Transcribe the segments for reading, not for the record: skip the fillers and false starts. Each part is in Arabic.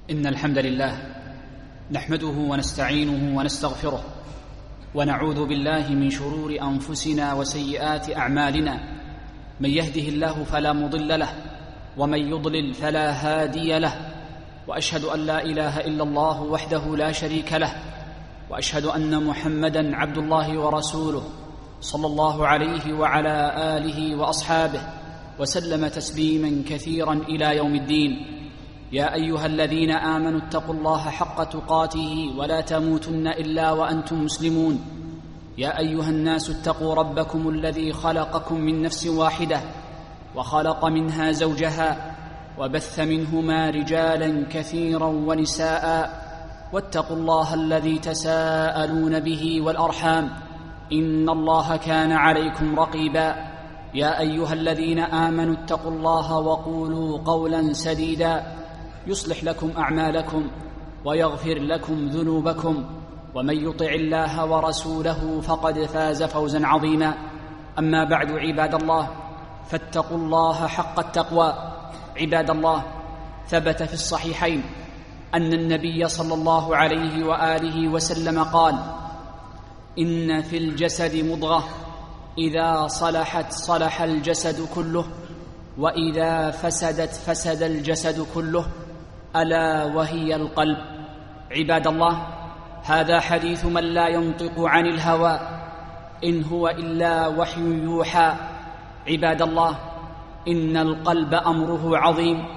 إن الحمد لله نحمده ونستعينه ونستغفره ونعوذ بالله من شرور أنفسنا وسيئات أعمالنا. من يهده الله فلا مضل له ومن يضلل فلا هادي له، وأشهد أن لا إله إلا الله وحده لا شريك له، وأشهد أن محمدًا عبد الله ورسوله صلى الله عليه وعلى آله وأصحابه وسلم تسليماً كثيراً إلى يوم الدين. يا أيها الذين آمنوا اتقوا الله حق تقاته ولا تموتن إلا وأنتم مسلمون. يا أيها الناس اتقوا ربكم الذي خلقكم من نفس واحدة وخلق منها زوجها وبث منهما رجالا كثيرا ونساء، واتقوا الله الذي تساءلون به والأرحام إن الله كان عليكم رقيبا. يا أيها الذين آمنوا اتقوا الله وقولوا قولا سديدا يصلح لكم أعمالكم ويغفر لكم ذنوبكم، ومن يطع الله ورسوله فقد فاز فوزا عظيما. أما بعد، عباد الله، فاتقوا الله حق التقوى. عباد الله، ثبت في الصحيحين أن النبي صلى الله عليه وآله وسلم قال: إن في الجسد مضغة إذا صلحت صلح الجسد كله، وإذا فسدت فسد الجسد كله، ألا وهي القلب. عباد الله، هذا حديث من لا ينطق عن الهوى إن هو إلا وحي يوحى. عباد الله، إن القلب أمره عظيم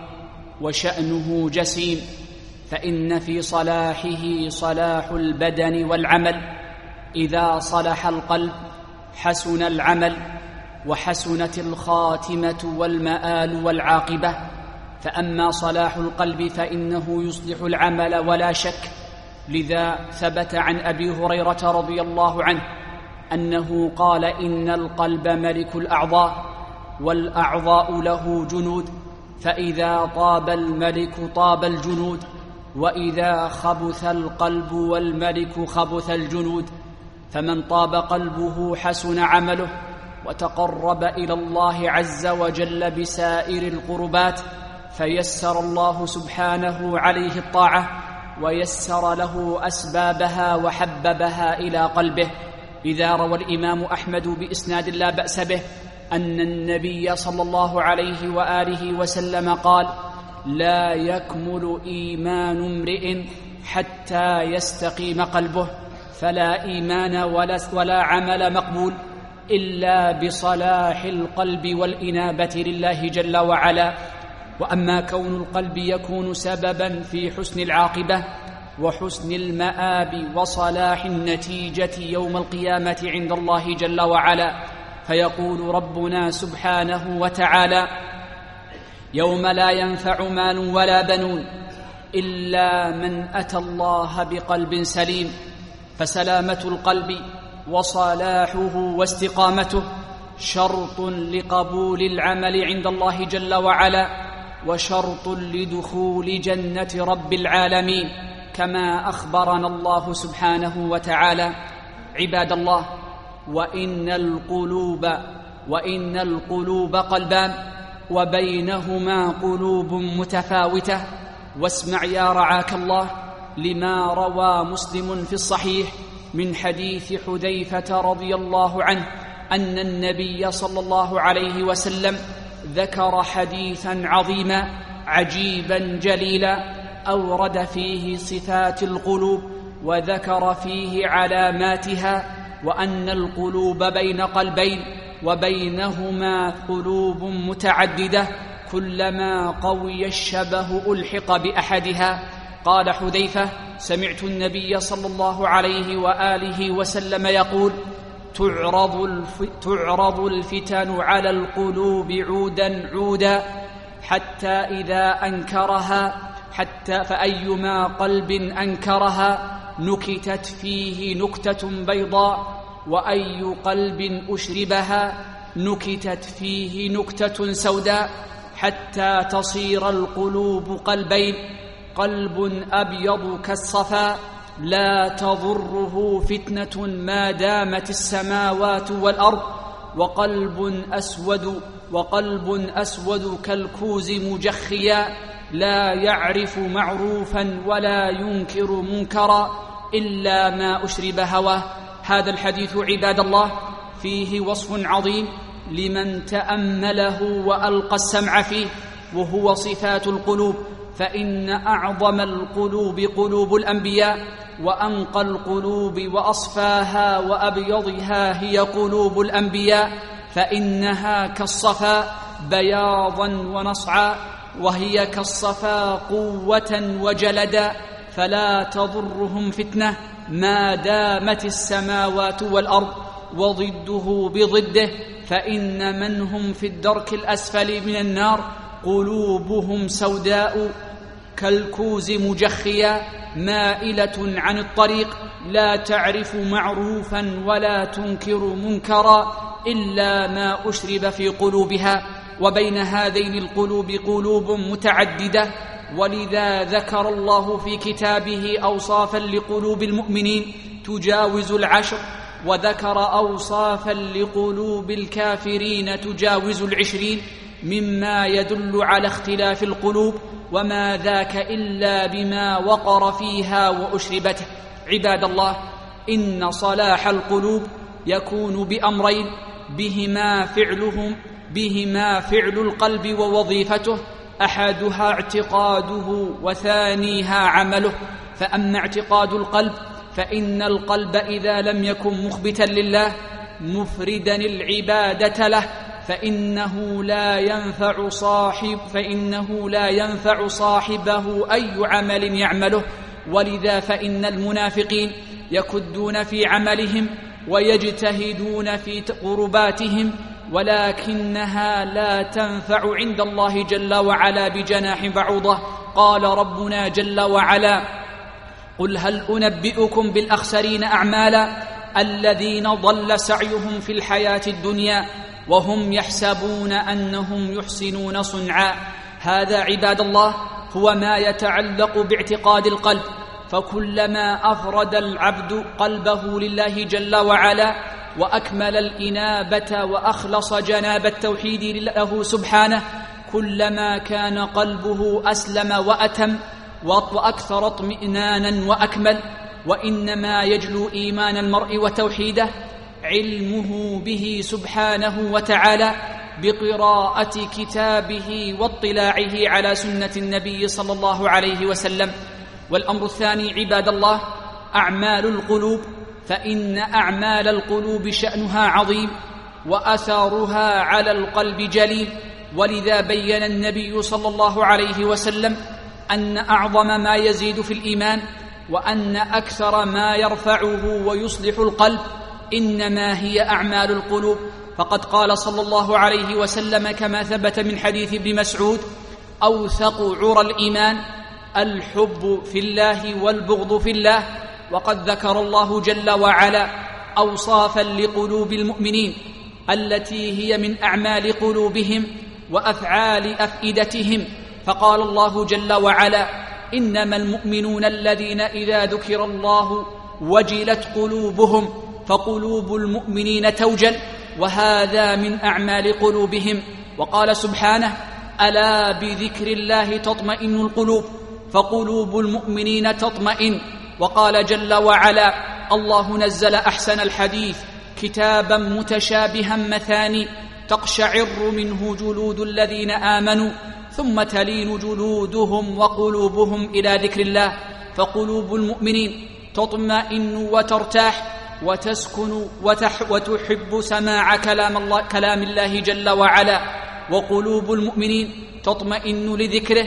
وشأنه جسيم، فإن في صلاحه صلاح البدن والعمل. إذا صلح القلب حسن العمل وحسنت الخاتمة والمآل والعاقبة. فأما صلاح القلب فإنه يصلح العمل ولا شك. لذا ثبت عن أبي هريرة رضي الله عنه أنه قال: إن القلب ملك الأعضاء، والأعضاء له جنود، فإذا طاب الملك طاب الجنود، وإذا خبث القلب والملك خبث الجنود. فمن طاب قلبه حسن عمله وتقرب إلى الله عز وجل بسائر القربات، فيسر الله سبحانه عليه الطاعة ويسر له أسبابها وحببها إلى قلبه. إذا روى الإمام أحمد بإسناد لا بأس به أن النبي صلى الله عليه وآله وسلم قال: لا يكمل إيمان امرئ حتى يستقيم قلبه، فلا إيمان ولا عمل مقبول إلا بصلاح القلب والإنابة لله جل وعلا. وأما كون القلب يكون سببا في حسن العاقبة وحسن المآب وصلاح النتيجة يوم القيامة عند الله جل وعلا، فيقول ربنا سبحانه وتعالى: يوم لا ينفع مال ولا بنون إلا من أتى الله بقلب سليم. فسلامة القلب وصلاحه واستقامته شرط لقبول العمل عند الله جل وعلا، وشرط لدخول جنة رب العالمين، كما أخبرنا الله سبحانه وتعالى. عباد الله، وإن القلوب قلبان وبينهما قلوب متفاوتة. واسمع يا رعاك الله لما روى مسلم في الصحيح من حديث حذيفة رضي الله عنه أن النبي صلى الله عليه وسلم ذكر حديثا عظيما عجيبا جليلا أورد فيه صفات القلوب وذكر فيه علاماتها، وأن القلوب بين قلبين وبينهما قلوب متعددة، كلما قوي الشبه ألحق بأحدها. قال حذيفة: سمعت النبي صلى الله عليه وآله وسلم يقول: تعرض الفتن على القلوب عودا عودا حتى إذا أنكرها فأيما قلب أنكرها نكتت فيه نكتة بيضاء، وأي قلب أشربها نكتت فيه نكتة سوداء، حتى تصير القلوب قلبين: قلب أبيض كالصفا لا تضره فتنة ما دامت السماوات والأرض، وقلب أسود كالكوز مجخيا لا يعرف معروفا ولا ينكر منكرا إلا ما أشرب هواه. هذا الحديث عباد الله فيه وصف عظيم لمن تأمله وألقى السمع فيه، وهو صفات القلوب. فإن أعظم القلوب قلوب الأنبياء، وأنقى القلوب وأصفاها وأبيضها هي قلوب الأنبياء، فإنها كالصفا بياضا ونصعا، وهي كالصفا قوة وجلدا، فلا تضرهم فتنة ما دامت السماوات والأرض، وضده بضده، فإن من هم في الدرك الأسفل من النار قلوبهم سوداء كالكوز مجخيا مائلة عن الطريق، لا تعرف معروفا ولا تنكر منكرا إلا ما أشرب في قلوبها. وبين هذين القلوب قلوب متعددة، ولذا ذكر الله في كتابه أوصافا لقلوب المؤمنين تجاوز 10، وذكر أوصافا لقلوب الكافرين تجاوز 20، مما يدل على اختلاف القلوب، وما ذاك إلا بما وقر فيها وأشربته. عباد الله، إن صلاح القلوب يكون بأمرين بهما فعل القلب ووظيفته، أحدها اعتقاده وثانيها عمله. فأما اعتقاد القلب فإن القلب إذا لم يكن مخبتا لله مفردا العبادة له فإنه لا ينفع صاحبه أي عمل يعمله. ولذا فإن المنافقين يكدون في عملهم ويجتهدون في قرباتهم، ولكنها لا تنفع عند الله جل وعلا بجناح بعوضة. قال ربنا جل وعلا: قل هل أنبئكم بالأخسرين أعمالا الذين ضل سعيهم في الحياة الدنيا وهم يحسبون أنهم يحسنون صنعا. هذا عباد الله هو ما يتعلق باعتقاد القلب، فكلما أفرد العبد قلبه لله جل وعلا وأكمل الإنابة وأخلص جناب التوحيد له سبحانه، كلما كان قلبه أسلم وأتم وأكثر اطمئنانا وأكمل. وإنما يجلو إيمان المرء وتوحيده علمه به سبحانه وتعالى بقراءة كتابه واطلاعه على سنة النبي صلى الله عليه وسلم. والأمر الثاني عباد الله أعمال القلوب، فإن أعمال القلوب شأنها عظيم وأثارها على القلب جليل. ولذا بين النبي صلى الله عليه وسلم أن أعظم ما يزيد في الإيمان وأن أكثر ما يرفعه ويصلح القلب إنما هي أعمال القلوب. فقد قال صلى الله عليه وسلم كما ثبت من حديث ابن مسعود: أوثق عرى الإيمان الحب في الله والبغض في الله. وقد ذكر الله جل وعلا أوصافا لقلوب المؤمنين التي هي من أعمال قلوبهم وأفعال أفئدتهم، فقال الله جل وعلا: إنما المؤمنون الذين إذا ذكر الله وجلت قلوبهم، فقلوب المؤمنين توجل، وهذا من أعمال قلوبهم. وقال سبحانه: ألا بذكر الله تطمئن القلوب، فقلوب المؤمنين تطمئن. وقال جل وعلا: الله نزل أحسن الحديث كتابا متشابها مثاني تقشعر منه جلود الذين آمنوا ثم تلين جلودهم وقلوبهم إلى ذكر الله. فقلوب المؤمنين تطمئن وترتاح وتسكن وتحب سماع كلام الله جل وعلا. وقلوب المؤمنين تطمئن لذكره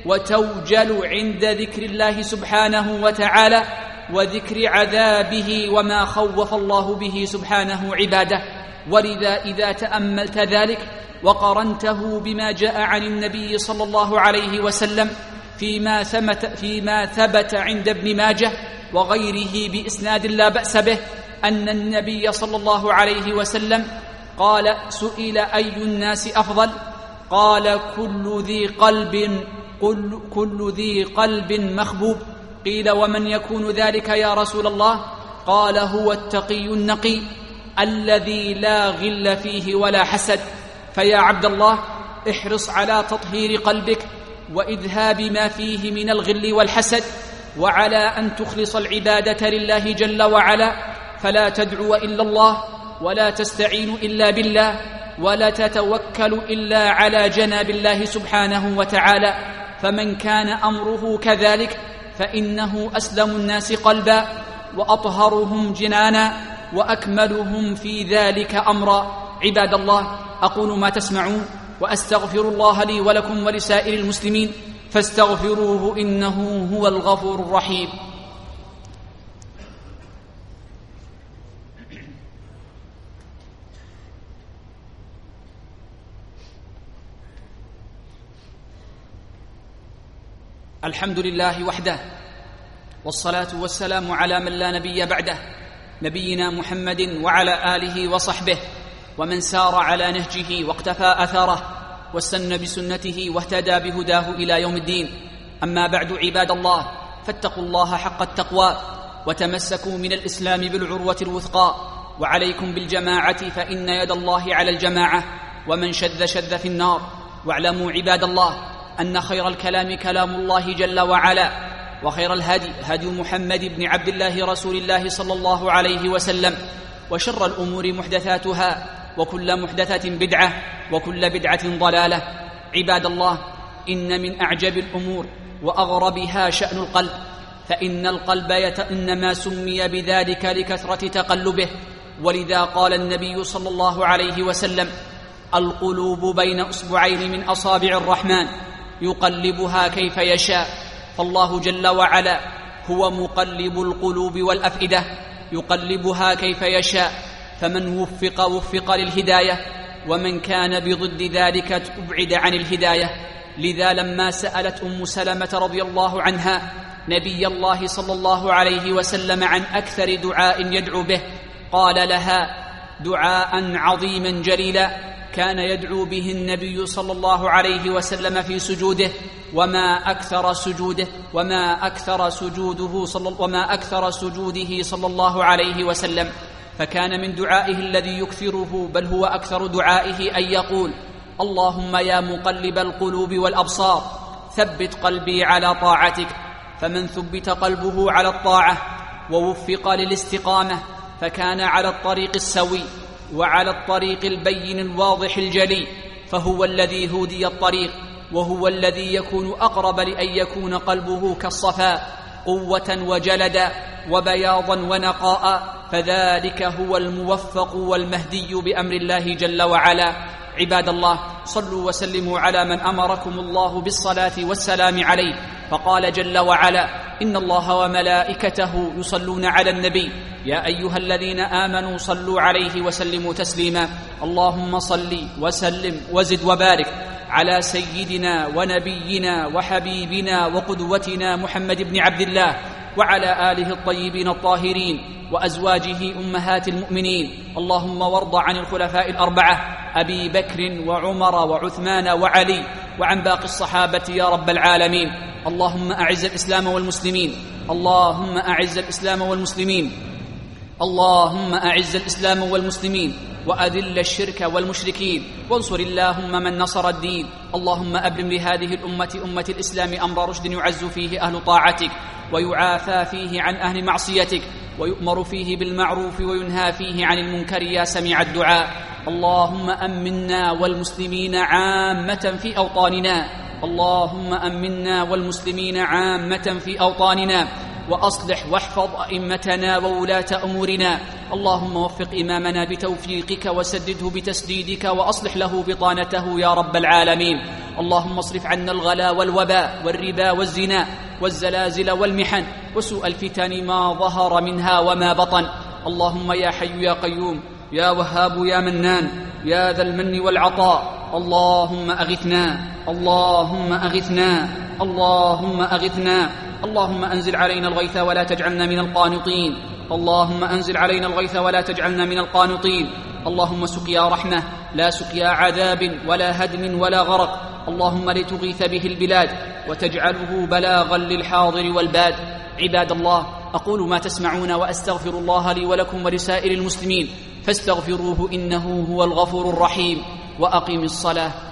وتوجل عند ذكر الله سبحانه وتعالى وذكر عذابه وما خوف الله به سبحانه عباده. ولذا إذا تأملت ذلك وقرنته بما جاء عن النبي صلى الله عليه وسلم فيما ثبت عند ابن ماجه وغيره بإسناد لا بأس به أن النبي صلى الله عليه وسلم قال: سئل أي الناس أفضل؟ قال: كل ذي قلب مخبوب. قيل: ومن يكون ذلك يا رسول الله؟ قال: هو التقي النقي الذي لا غل فيه ولا حسد. فيا عبد الله، احرص على تطهير قلبك وإذهاب ما فيه من الغل والحسد، وعلى أن تخلص العبادة لله جل وعلا، فلا تدعو إلا الله، ولا تستعين إلا بالله، ولا تتوكل إلا على جناب الله سبحانه وتعالى. فمن كان أمره كذلك فإنه أسلم الناس قلبا، وأطهرهم جنانا، وأكملهم في ذلك أمرا. عباد الله، أقول ما تسمعون، وأستغفر الله لي ولكم ولسائر المسلمين، فاستغفروه إنه هو الغفور الرحيم. الحمد لله وحده، والصلاة والسلام على من لا نبي بعده، نبينا محمد وعلى آله وصحبه ومن سار على نهجه واقتفى أثره واستنى بسنته واهتدى بهداه إلى يوم الدين. أما بعد، عباد الله، فاتقوا الله حق التقوى، وتمسكوا من الإسلام بالعروة الوثقى، وعليكم بالجماعة، فإن يد الله على الجماعة، ومن شذ شذ في النار. واعلموا عباد الله أن خير الكلام كلام الله جل وعلا، وخير الهدي هدي محمد بن عبد الله رسول الله صلى الله عليه وسلم، وشر الأمور محدثاتها، وكل محدثة بدعة، وكل بدعة ضلالة. عباد الله، إن من أعجب الأمور وأغربها شأن القلب، فإن القلب إنما سمي بذلك لكثرة تقلبه، ولذا قال النبي صلى الله عليه وسلم: القلوب بين أصبعين من أصابع الرحمن يقلبها كيف يشاء. فالله جل وعلا هو مقلب القلوب والأفئدة، يقلبها كيف يشاء، فمن وفق للهداية، ومن كان بضد ذلك أبعد عن الهداية. لذا لما سألت أم سلمة رضي الله عنها نبي الله صلى الله عليه وسلم عن أكثر دعاء يدعو به، قال لها: دعاء عظيما جليلا كان يدعو به النبي صلى الله عليه وسلم في سجوده، وما أكثر سجوده صلى الله عليه وسلم. فكان من دعائه الذي يكثره، بل هو أكثر دعائه، أن يقول: اللهم يا مقلب القلوب والأبصار ثبت قلبي على طاعتك. فمن ثبت قلبه على الطاعة ووفق للاستقامة فكان على الطريق السوي، وعلى الطريق البين الواضح الجلي، فهو الذي هدي الطريق، وهو الذي يكون أقرب لأن يكون قلبه كالصفاء، قوة وجلدا وبياضا ونقاء، فذلك هو الموفق والمهدي بأمر الله جل وعلا. عباد الله، صلوا وسلموا على من أمركم الله بالصلاة والسلام عليه، فقال جل وعلا: إن الله وملائكته يصلون على النبي يا أيها الذين آمنوا صلوا عليه وسلموا تسليما. اللهم صل وسلم وزد وبارك على سيدنا ونبينا وحبيبنا وقدوتنا محمد بن عبد الله، وعلى آله الطيبين الطاهرين، وأزواجه أمهات المؤمنين. اللهم وارض عن الخلفاء الأربعة أبي بكر وعمر وعثمان وعلي، وعن باقي الصحابة يا رب العالمين. اللهم أعز الإسلام والمسلمين، اللهم أعز الإسلام والمسلمين، اللهم أعز الإسلام والمسلمين، وأذل الشرك والمشركين، وانصر اللهم من نصر الدين. اللهم أبرم لهذه الأمة أمة الإسلام أمر رشد يعز فيه أهل طاعتك، ويعافى فيه عن أهل معصيتك، ويؤمر فيه بالمعروف وينهى فيه عن المنكر يا سميع الدعاء. اللهم أمنا والمسلمين عامة في أوطاننا، اللهم أمنا والمسلمين عامة في أوطاننا، وأصلح واحفظ أئمتنا وولاة أمورنا. اللهم وفق إمامنا بتوفيقك وسدده بتسديدك، وأصلح له بطانته يا رب العالمين. اللهم اصرف عنا الغلا والوباء والربا والزنا والزلازل والمحن وسوء الفتن ما ظهر منها وما بطن. اللهم يا حي يا قيوم يا وهاب يا منان يا ذا المن والعطاء، اللهم أغثنا، اللهم أغثنا، اللهم أغثنا. اللهم أنزل علينا الغيث ولا تجعلنا من القانطين، اللهم أنزل علينا الغيث ولا تجعلنا من القانطين. اللهم سقيا رحمة لا سقيا عذاب ولا هدم ولا غرق. اللهم لتغيث به البلاد وتجعله بلاغا للحاضر والباد. عباد الله، أقول ما تسمعون وأستغفر الله لي ولكم ولسائر المسلمين، فاستغفروه إنه هو الغفور الرحيم. وأقم الصلاة.